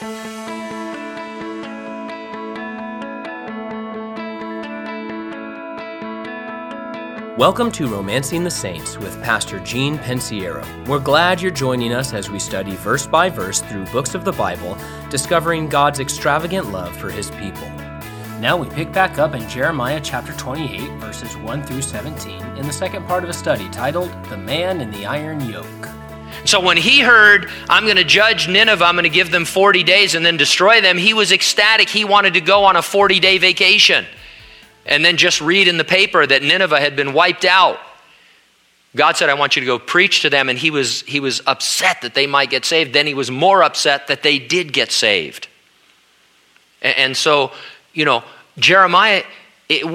Welcome to Romancing the Saints with Pastor Gene Pensiero. We're glad you're joining us as we study verse by verse through books of the Bible, discovering God's extravagant love for His people. Now we pick back up in Jeremiah chapter 28, verses 1 through 17, in the second part of a study titled, The Man in the Iron Yoke. So when he heard, I'm going to judge Nineveh, I'm going to give them 40 days and then destroy them, he was ecstatic. He wanted to go on a 40-day vacation and then just read in the paper that Nineveh had been wiped out. God said, I want you to go preach to them, and he was upset that they might get saved. Then he was more upset that they did get saved. And so, Jeremiah, it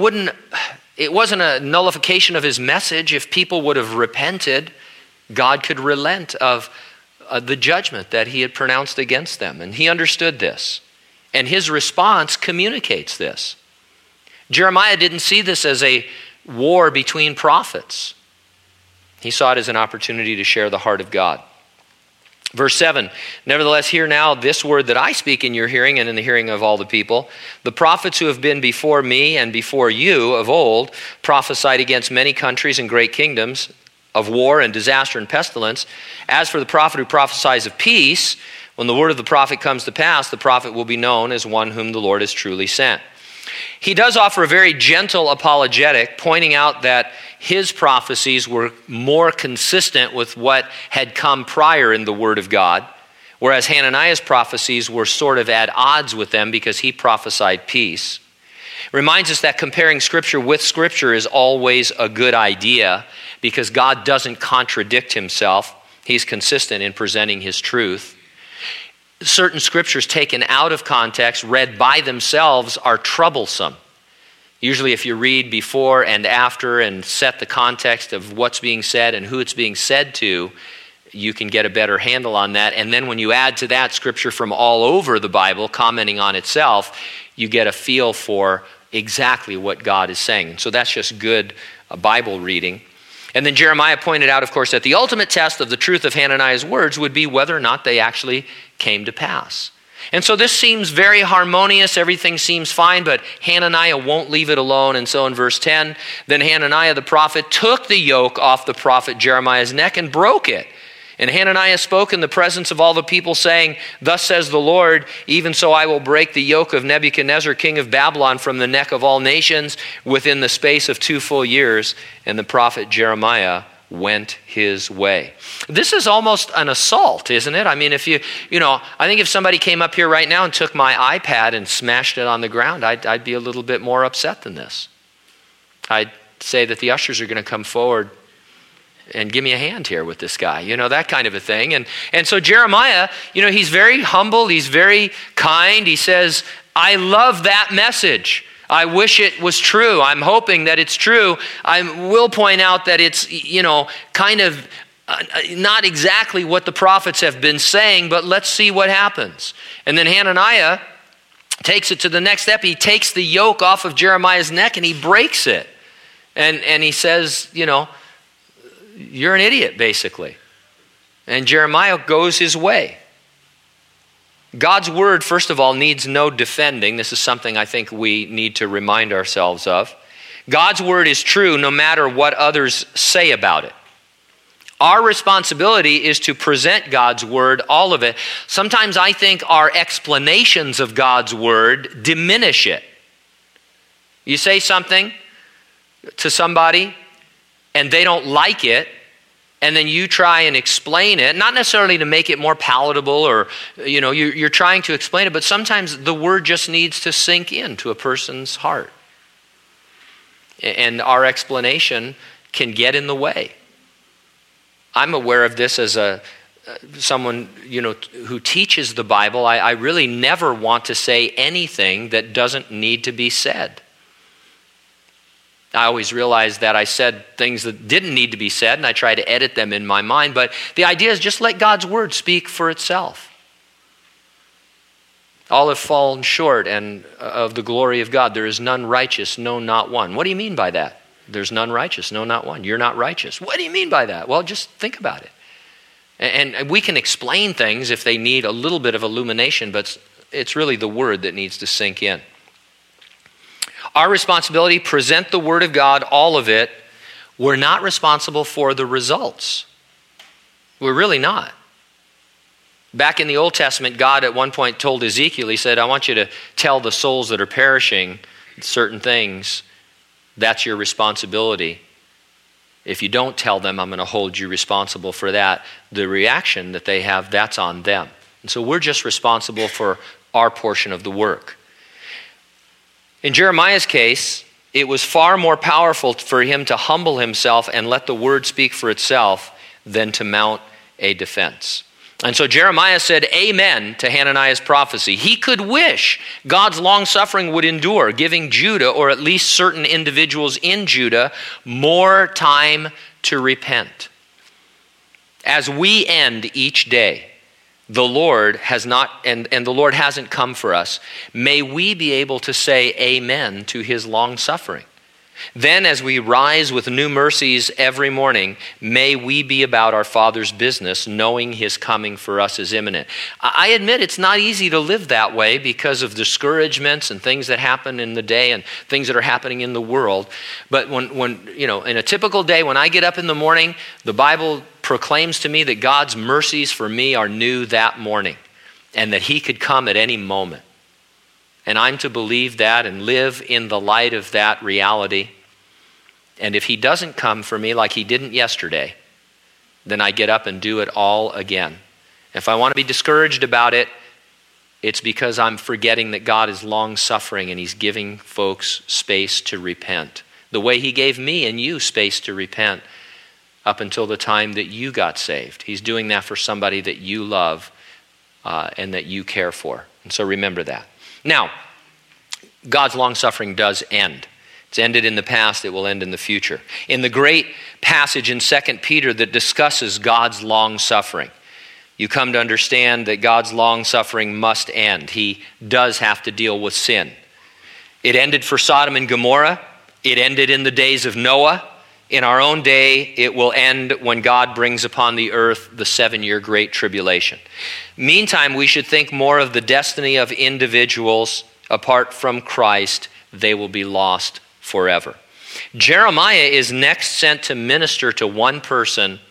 wasn't a nullification of his message. If people would have repented, God could relent of the judgment that he had pronounced against them. And he understood this. And his response communicates this. Jeremiah didn't see this as a war between prophets. He saw it as an opportunity to share the heart of God. Verse 7, nevertheless, hear now this word that I speak in your hearing and in the hearing of all the people. The prophets who have been before me and before you of old prophesied against many countries and great kingdoms of war and disaster and pestilence. As for the prophet who prophesies of peace, when the word of the prophet comes to pass, the prophet will be known as one whom the Lord has truly sent. He does offer a very gentle apologetic, pointing out that his prophecies were more consistent with what had come prior in the Word of God, whereas Hananiah's prophecies were sort of at odds with them because he prophesied peace. It reminds us that comparing Scripture with Scripture is always a good idea because God doesn't contradict himself. He's consistent in presenting his truth. Certain scriptures taken out of context, read by themselves, are troublesome. Usually if you read before and after and set the context of what's being said and who it's being said to, you can get a better handle on that. And then when you add to that scripture from all over the Bible commenting on itself, you get a feel for exactly what God is saying. So that's just good Bible reading. And then Jeremiah pointed out, of course, that the ultimate test of the truth of Hananiah's words would be whether or not they actually came to pass. And so this seems very harmonious. Everything seems fine, but Hananiah won't leave it alone. And so in verse 10, then Hananiah the prophet took the yoke off the prophet Jeremiah's neck and broke it. And Hananiah spoke in the presence of all the people, saying, thus says the Lord, even so I will break the yoke of Nebuchadnezzar, king of Babylon, from the neck of all nations within the space of 2 full years. And the prophet Jeremiah went his way. This is almost an assault, isn't it? I mean, if I think if somebody came up here right now and took my iPad and smashed it on the ground, I'd be a little bit more upset than this. I'd say that the ushers are going to come forward and give me a hand here with this guy, that kind of a thing. And so Jeremiah, he's very humble, he's very kind. He says, I love that message. I wish it was true. I'm hoping that it's true. I will point out that it's, kind of not exactly what the prophets have been saying, but let's see what happens. And then Hananiah takes it to the next step. He takes the yoke off of Jeremiah's neck and he breaks it. And he says, you're an idiot, basically. And Jeremiah goes his way. God's word, first of all, needs no defending. This is something I think we need to remind ourselves of. God's word is true no matter what others say about it. Our responsibility is to present God's word, all of it. Sometimes I think our explanations of God's word diminish it. You say something to somebody, and they don't like it, and then you try and explain it, not necessarily to make it more palatable or, you're trying to explain it, but sometimes the word just needs to sink into a person's heart. And our explanation can get in the way. I'm aware of this as someone, who teaches the Bible. I really never want to say anything that doesn't need to be said. I always realized that I said things that didn't need to be said, and I try to edit them in my mind. But the idea is just let God's word speak for itself. All have fallen short of the glory of God. There is none righteous, no, not one. What do you mean by that? There's none righteous, no, not one. You're not righteous. What do you mean by that? Well, just think about it. And we can explain things if they need a little bit of illumination, but it's really the Word that needs to sink in. Our responsibility, present the Word of God, all of it. We're not responsible for the results. We're really not. Back in the Old Testament, God at one point told Ezekiel, he said, I want you to tell the souls that are perishing certain things. That's your responsibility. If you don't tell them, I'm going to hold you responsible for that. The reaction that they have, that's on them. And so we're just responsible for our portion of the work. In Jeremiah's case, it was far more powerful for him to humble himself and let the word speak for itself than to mount a defense. And so Jeremiah said amen to Hananiah's prophecy. He could wish God's long-suffering would endure, giving Judah, or at least certain individuals in Judah, more time to repent. As we end each day, the Lord has not, and the Lord hasn't come for us. May we be able to say amen to his long suffering. Then as we rise with new mercies every morning, may we be about our Father's business, knowing his coming for us is imminent. I admit it's not easy to live that way because of discouragements and things that happen in the day and things that are happening in the world. But when in a typical day, when I get up in the morning, the Bible proclaims to me that God's mercies for me are new that morning and that he could come at any moment. And I'm to believe that and live in the light of that reality. And if he doesn't come for me like he didn't yesterday, then I get up and do it all again. If I want to be discouraged about it, it's because I'm forgetting that God is long-suffering and he's giving folks space to repent. The way he gave me and you space to repent up until the time that you got saved. He's doing that for somebody that you love and that you care for. And so remember that. Now, God's long-suffering does end. It's ended in the past, it will end in the future. In the great passage in 2 Peter that discusses God's long-suffering, you come to understand that God's long-suffering must end. He does have to deal with sin. It ended for Sodom and Gomorrah. It ended in the days of Noah. In our own day, it will end when God brings upon the earth the 7-year Great Tribulation. Meantime, we should think more of the destiny of individuals. Apart from Christ, they will be lost forever. Jeremiah is next sent to minister to one person,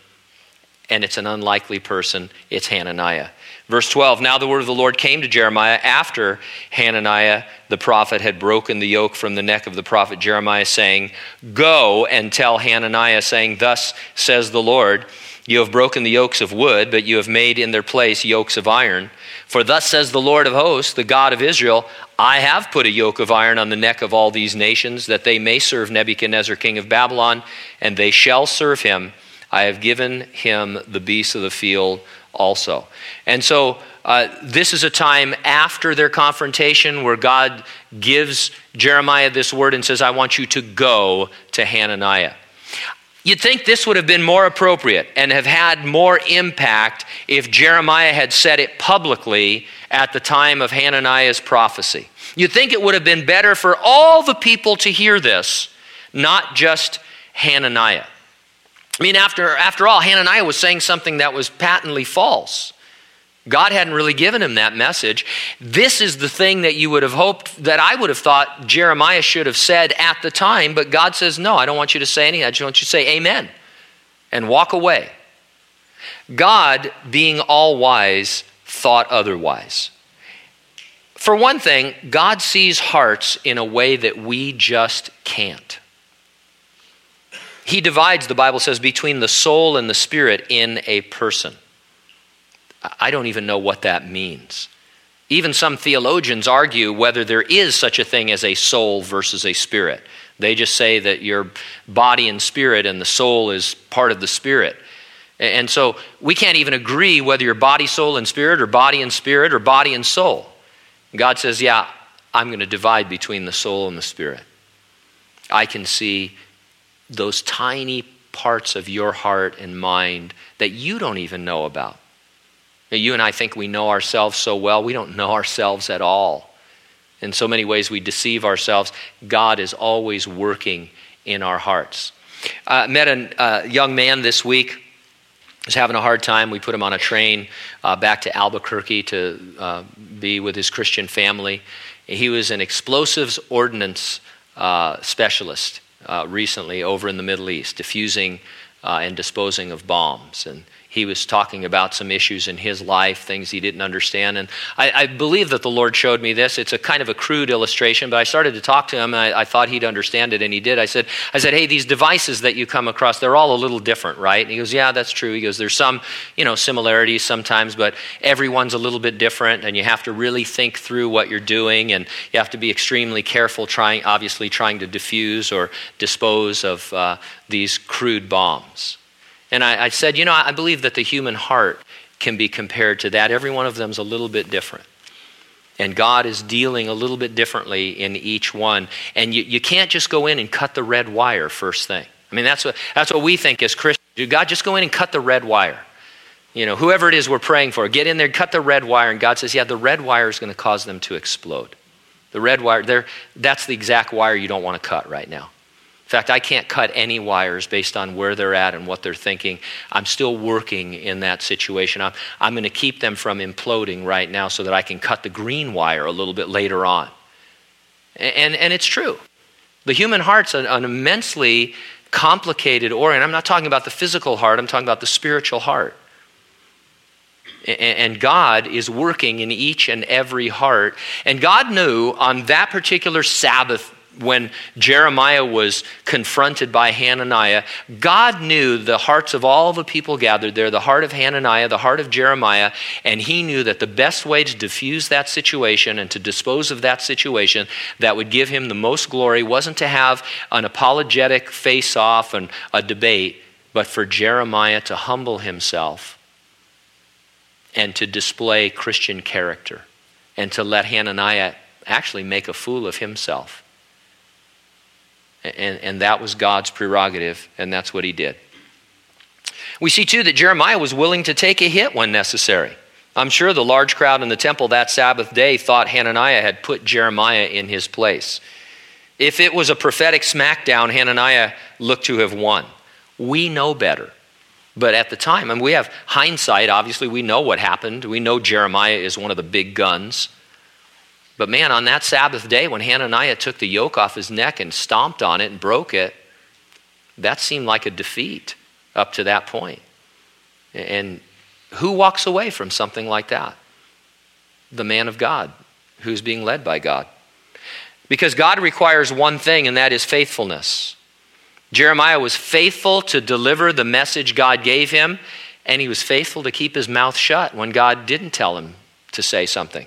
and it's an unlikely person. It's Hananiah. Verse 12, now the word of the Lord came to Jeremiah after Hananiah the prophet had broken the yoke from the neck of the prophet Jeremiah, saying, go and tell Hananiah, saying, thus says the Lord, you have broken the yokes of wood, but you have made in their place yokes of iron. For thus says the Lord of hosts, the God of Israel, I have put a yoke of iron on the neck of all these nations, that they may serve Nebuchadnezzar king of Babylon, and they shall serve him. I have given him the beasts of the field also. And so this is a time after their confrontation where God gives Jeremiah this word and says, I want you to go to Hananiah. You'd think this would have been more appropriate and have had more impact if Jeremiah had said it publicly at the time of Hananiah's prophecy. You'd think it would have been better for all the people to hear this, not just Hananiah. I mean, after all, Hananiah was saying something that was patently false. God hadn't really given him that message. This is the thing that you would have hoped, that I would have thought Jeremiah should have said at the time, but God says, no, I don't want you to say anything. I just want you to say amen and walk away. God, being all wise, thought otherwise. For one thing, God sees hearts in a way that we just can't. He divides, the Bible says, between the soul and the spirit in a person. I don't even know what that means. Even some theologians argue whether there is such a thing as a soul versus a spirit. They just say that your body and spirit and the soul is part of the spirit. And so we can't even agree whether you're body, soul, and spirit, or body and spirit, or body and soul. God says, yeah, I'm going to divide between the soul and the spirit. I can see those tiny parts of your heart and mind that you don't even know about. You and I think we know ourselves so well. We don't know ourselves at all. In so many ways we deceive ourselves. God is always working in our hearts. I met a young man this week was having a hard time. We put him on a train back to Albuquerque to be with his Christian family. He was an explosives ordnance specialist recently over in the Middle East, diffusing and disposing of bombs. And he was talking about some issues in his life, things he didn't understand. And I believe that the Lord showed me this. It's a kind of a crude illustration, but I started to talk to him, and I thought he'd understand it, and he did. I said, hey, these devices that you come across, they're all a little different, right? And he goes, yeah, that's true. He goes, there's some, similarities sometimes, but everyone's a little bit different, and you have to really think through what you're doing, and you have to be extremely careful trying to diffuse or dispose of these crude bombs. And I said, I believe that the human heart can be compared to that. Every one of them is a little bit different. And God is dealing a little bit differently in each one. And you can't just go in and cut the red wire first thing. I mean, that's what we think as Christians. God, just go in and cut the red wire. Whoever it is we're praying for, get in there, cut the red wire. And God says, yeah, the red wire is going to cause them to explode. The red wire, that's the exact wire you don't want to cut right now. In fact, I can't cut any wires based on where they're at and what they're thinking. I'm still working in that situation. I'm going to keep them from imploding right now so that I can cut the green wire a little bit later on. And it's true. The human heart's an immensely complicated organ. I'm not talking about the physical heart. I'm talking about the spiritual heart. And God is working in each and every heart. And God knew on that particular Sabbath when Jeremiah was confronted by Hananiah, God knew the hearts of all the people gathered there, the heart of Hananiah, the heart of Jeremiah, and he knew that the best way to diffuse that situation and to dispose of that situation that would give him the most glory wasn't to have an apologetic face-off and a debate, but for Jeremiah to humble himself and to display Christian character and to let Hananiah actually make a fool of himself. And that was God's prerogative, and that's what he did. We see, too, that Jeremiah was willing to take a hit when necessary. I'm sure the large crowd in the temple that Sabbath day thought Hananiah had put Jeremiah in his place. If it was a prophetic smackdown, Hananiah looked to have won. We know better. But at the time, and we have hindsight, obviously we know what happened. We know Jeremiah is one of the big guns. But man, on that Sabbath day when Hananiah took the yoke off his neck and stomped on it and broke it, that seemed like a defeat up to that point. And who walks away from something like that? The man of God, who's being led by God. Because God requires one thing, and that is faithfulness. Jeremiah was faithful to deliver the message God gave him, and he was faithful to keep his mouth shut when God didn't tell him to say something.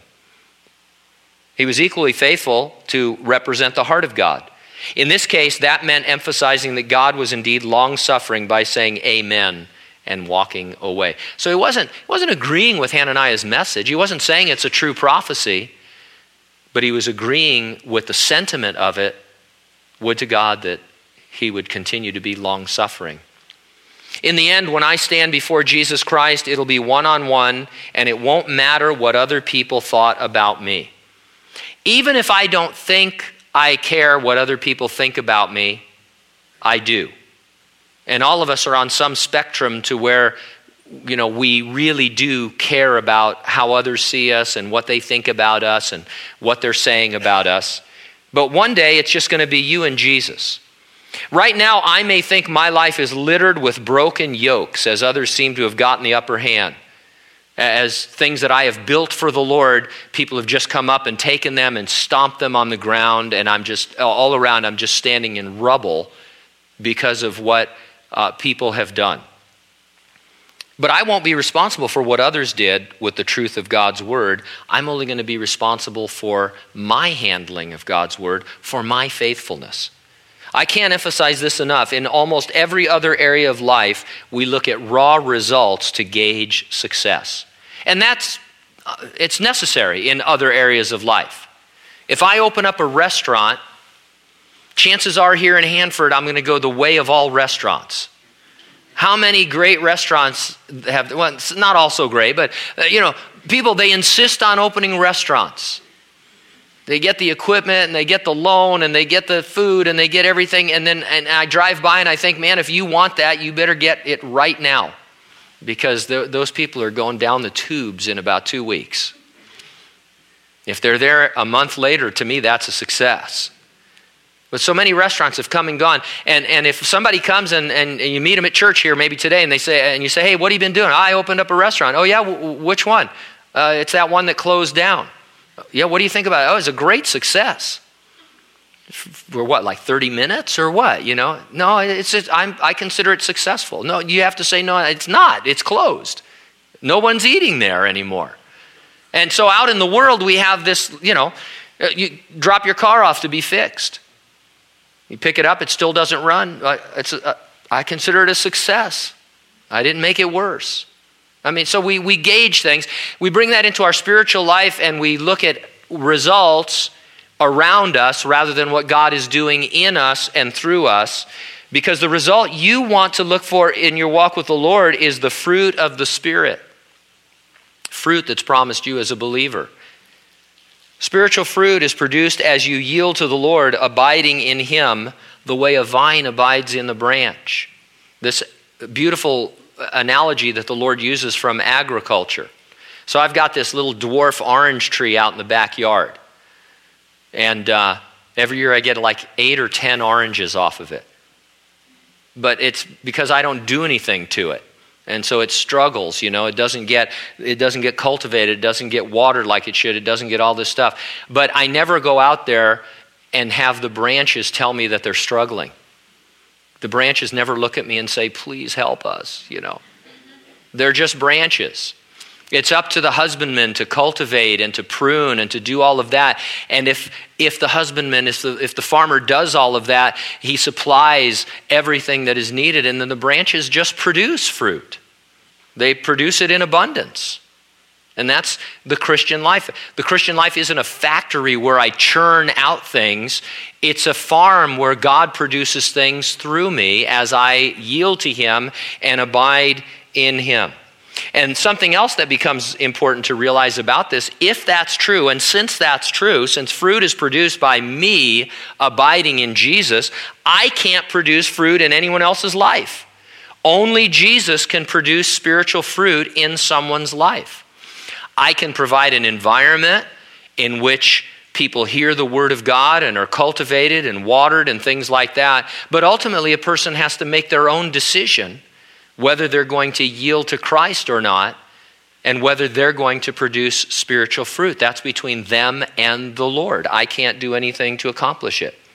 He was equally faithful to represent the heart of God. In this case, that meant emphasizing that God was indeed long-suffering by saying amen and walking away. So he wasn't agreeing with Hananiah's message. He wasn't saying it's a true prophecy, but he was agreeing with the sentiment of it. Would to God that he would continue to be long-suffering. In the end, when I stand before Jesus Christ, it'll be one-on-one, and it won't matter what other people thought about me. Even if I don't think I care what other people think about me, I do. And all of us are on some spectrum to where, we really do care about how others see us and what they think about us and what they're saying about us. But one day it's just going to be you and Jesus. Right now, I may think my life is littered with broken yokes as others seem to have gotten the upper hand. As things that I have built for the Lord, people have just come up and taken them and stomped them on the ground, and I'm just all around, I'm just standing in rubble because of what people have done. But I won't be responsible for what others did with the truth of God's word. I'm only going to be responsible for my handling of God's word, for my faithfulness. I can't emphasize this enough. In almost every other area of life, we look at raw results to gauge success. And it's necessary in other areas of life. If I open up a restaurant, chances are here in Hanford, I'm going to go the way of all restaurants. How many great restaurants have, well, it's not all so great, but people, they insist on opening restaurants. They get the equipment and they get the loan and they get the food and they get everything. And I drive by and I think, man, if you want that, you better get it right now. because those people are going down the tubes in about 2 weeks. If they're there a month later, to me, that's a success. But so many restaurants have come and gone. And if somebody comes and you meet them at church here maybe today, and you say, hey, what have you been doing? I opened up a restaurant. Oh, yeah, which one? It's that one that closed down. Yeah, what do you think about it? Oh, it's a great success. For what, like 30 minutes or what? You know? No, I consider it successful. No, you have to say, no, it's not. It's closed. No one's eating there anymore. And so out in the world, we have this, you drop your car off to be fixed. You pick it up, it still doesn't run. I consider it a success. I didn't make it worse. I mean, so we gauge things. We bring that into our spiritual life and we look at results around us rather than what God is doing in us and through us. Because the result you want to look for in your walk with the Lord is the fruit of the Spirit. Fruit that's promised you as a believer. Spiritual fruit is produced as you yield to the Lord, abiding in Him the way a vine abides in the branch. This beautiful analogy that the Lord uses from agriculture. So I've got this little dwarf orange tree out in the backyard. And every year I get like 8 or 10 oranges off of it. But it's because I don't do anything to it. And so it struggles, it doesn't get cultivated, it doesn't get watered like it should, it doesn't get all this stuff. But I never go out there and have the branches tell me that they're struggling. The branches never look at me and say, please help us, They're just branches. It's up to the husbandman to cultivate and to prune and to do all of that. And if the husbandman, if the farmer does all of that, he supplies everything that is needed, and then the branches just produce fruit. They produce it in abundance. And that's the Christian life. The Christian life isn't a factory where I churn out things. It's a farm where God produces things through me as I yield to Him and abide in Him. And something else that becomes important to realize about this, if that's true, and since that's true, since fruit is produced by me abiding in Jesus, I can't produce fruit in anyone else's life. Only Jesus can produce spiritual fruit in someone's life. I can provide an environment in which people hear the Word of God and are cultivated and watered and things like that, but ultimately a person has to make their own decision whether they're going to yield to Christ or not, and whether they're going to produce spiritual fruit. That's between them and the Lord. I can't do anything to accomplish it.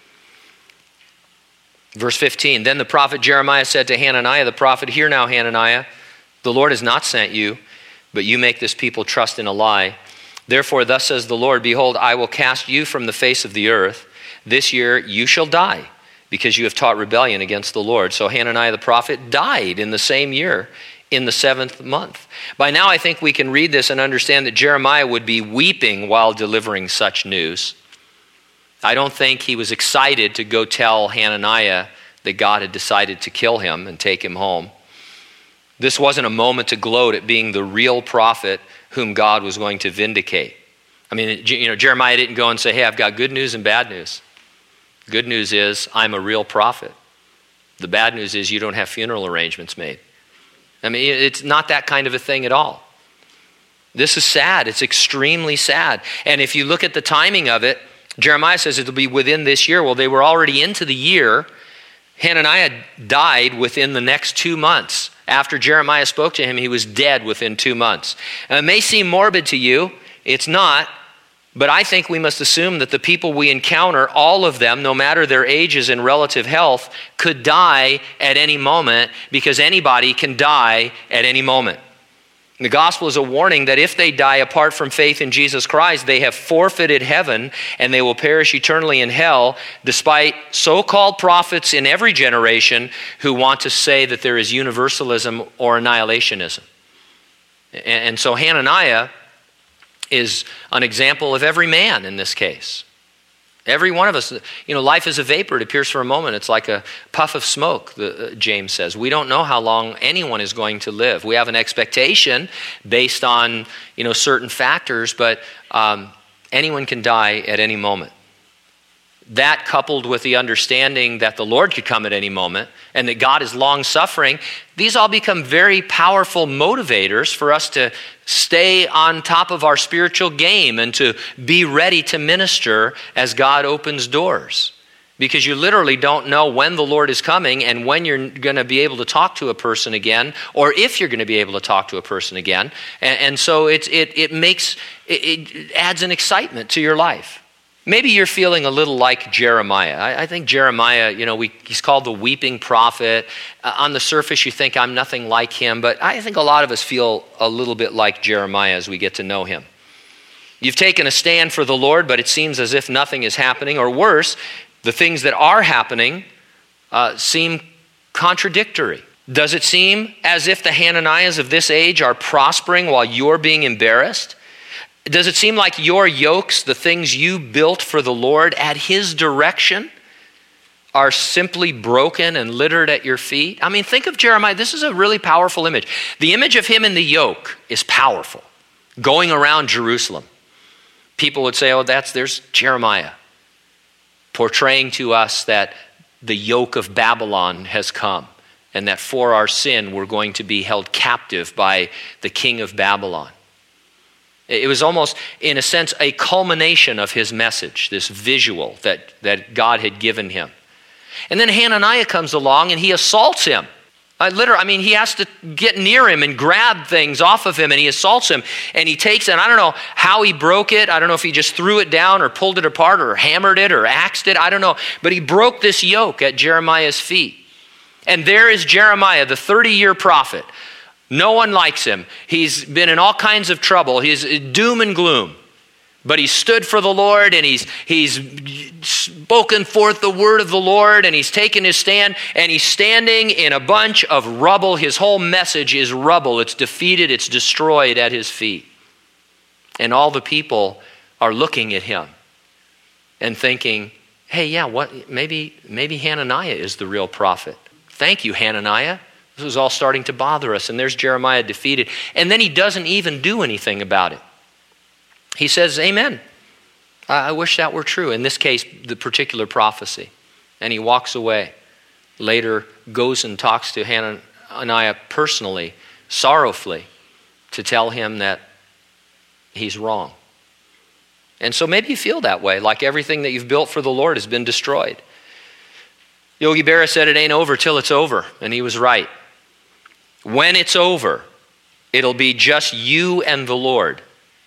Verse 15, then the prophet Jeremiah said to Hananiah the prophet, hear now, Hananiah, the Lord has not sent you, but you make this people trust in a lie. Therefore, thus says the Lord, behold, I will cast you from the face of the earth. This year you shall die, because you have taught rebellion against the Lord. So Hananiah the prophet died in the same year, in the 7th month. By now I think we can read this and understand that Jeremiah would be weeping while delivering such news. I don't think he was excited to go tell Hananiah that God had decided to kill him and take him home. This wasn't a moment to gloat at being the real prophet whom God was going to vindicate. I mean, Jeremiah didn't go and say, hey, I've got good news and bad news. Good news is I'm a real prophet. The bad news is you don't have funeral arrangements made. I mean, it's not that kind of a thing at all. This is sad. It's extremely sad. And if you look at the timing of it, Jeremiah says it'll be within this year. Well, they were already into the year. Hananiah died within the next 2 months. After Jeremiah spoke to him, he was dead within 2 months. And it may seem morbid to you. It's not. But I think we must assume that the people we encounter, all of them, no matter their ages and relative health, could die at any moment, because anybody can die at any moment. The gospel is a warning that if they die apart from faith in Jesus Christ, they have forfeited heaven and they will perish eternally in hell, despite so-called prophets in every generation who want to say that there is universalism or annihilationism. And so Hananiah is an example of every man in this case. Every one of us, life is a vapor. It appears for a moment. It's like a puff of smoke, James says. We don't know how long anyone is going to live. We have an expectation based on, certain factors, but anyone can die at any moment. that coupled with the understanding that the Lord could come at any moment and that God is long-suffering, these all become very powerful motivators for us to stay on top of our spiritual game and to be ready to minister as God opens doors. Because you literally don't know when the Lord is coming and when you're going to be able to talk to a person again, or if you're going to be able to talk to a person again. And so it adds an excitement to your life. Maybe you're feeling a little like Jeremiah. I think Jeremiah, he's called the weeping prophet. On the surface, you think I'm nothing like him, but I think a lot of us feel a little bit like Jeremiah as we get to know him. You've taken a stand for the Lord, but it seems as if nothing is happening, or worse, the things that are happening seem contradictory. Does it seem as if the Hananiahs of this age are prospering while you're being embarrassed? Does it seem like your yokes, the things you built for the Lord at his direction, are simply broken and littered at your feet? I mean, think of Jeremiah. This is a really powerful image. The image of him in the yoke is powerful. Going around Jerusalem, people would say, there's Jeremiah, portraying to us that the yoke of Babylon has come and that for our sin we're going to be held captive by the king of Babylon. It was almost, in a sense, a culmination of his message, this visual that God had given him. And then Hananiah comes along and he assaults him. He has to get near him and grab things off of him, and he assaults him, and he takes it. I don't know how he broke it. I don't know if he just threw it down or pulled it apart or hammered it or axed it. I don't know. But he broke this yoke at Jeremiah's feet. And there is Jeremiah, the 30-year prophet. No one likes him. He's been in all kinds of trouble. He's doom and gloom. But he stood for the Lord, and he's spoken forth the word of the Lord, and he's taken his stand, and he's standing in a bunch of rubble. His whole message is rubble. It's defeated, it's destroyed at his feet. And all the people are looking at him and thinking, hey, maybe Hananiah is the real prophet. Thank you, Hananiah. This was all starting to bother us. And there's Jeremiah defeated. And then he doesn't even do anything about it. He says, amen. I wish that were true. In this case, the particular prophecy. And he walks away. Later goes and talks to Hananiah personally, sorrowfully, to tell him that he's wrong. And so maybe you feel that way, like everything that you've built for the Lord has been destroyed. Yogi Berra said it ain't over till it's over, and he was right. When it's over, it'll be just you and the Lord.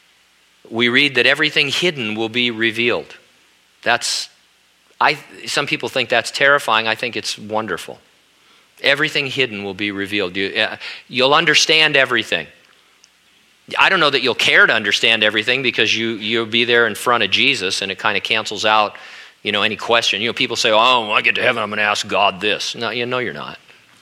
We read that everything hidden will be revealed. Some people think that's terrifying. I think it's wonderful. Everything hidden will be revealed. You'll understand everything. I don't know that you'll care to understand everything because you'll be there in front of Jesus, and it kind of cancels out, any question. People say, when I get to heaven, I'm going to ask God this. No, you're not.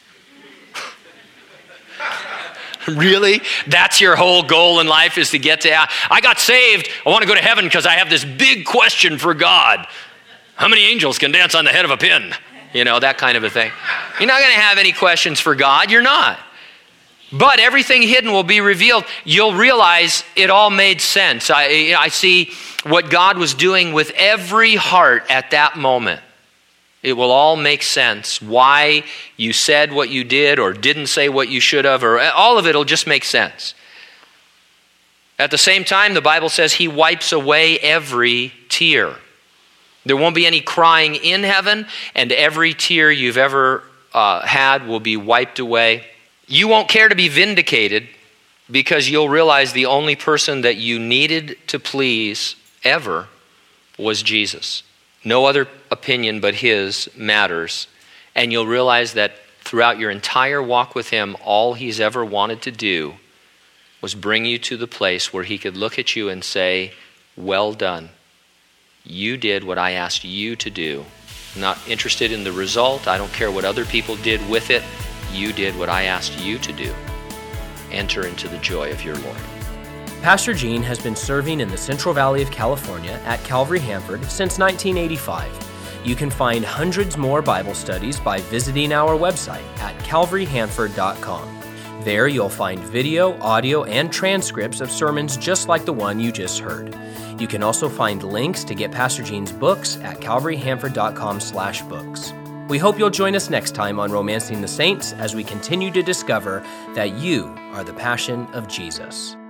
Really? That's your whole goal in life, is to get to, I got saved, I want to go to heaven because I have this big question for God. How many angels can dance on the head of a pin? That kind of a thing. You're not going to have any questions for God. You're not. But everything hidden will be revealed. You'll realize it all made sense. I see what God was doing with every heart at that moment. It will all make sense. Why you said what you did or didn't say what you should have, or all of it will just make sense. At the same time, the Bible says he wipes away every tear. There won't be any crying in heaven, and every tear you've ever had will be wiped away. You won't care to be vindicated because you'll realize the only person that you needed to please ever was Jesus. No other opinion but his matters. And you'll realize that throughout your entire walk with him, all he's ever wanted to do was bring you to the place where he could look at you and say, well done. You did what I asked you to do. I'm not interested in the result. I don't care what other people did with it. You did what I asked you to do. Enter into the joy of your Lord. Pastor Gene has been serving in the Central Valley of California at Calvary Hanford since 1985. You can find hundreds more Bible studies by visiting our website at calvaryhanford.com. There you'll find video, audio, and transcripts of sermons just like the one you just heard. You can also find links to get Pastor Gene's books at calvaryhanford.com/books. We hope you'll join us next time on Romancing the Saints as we continue to discover that you are the passion of Jesus.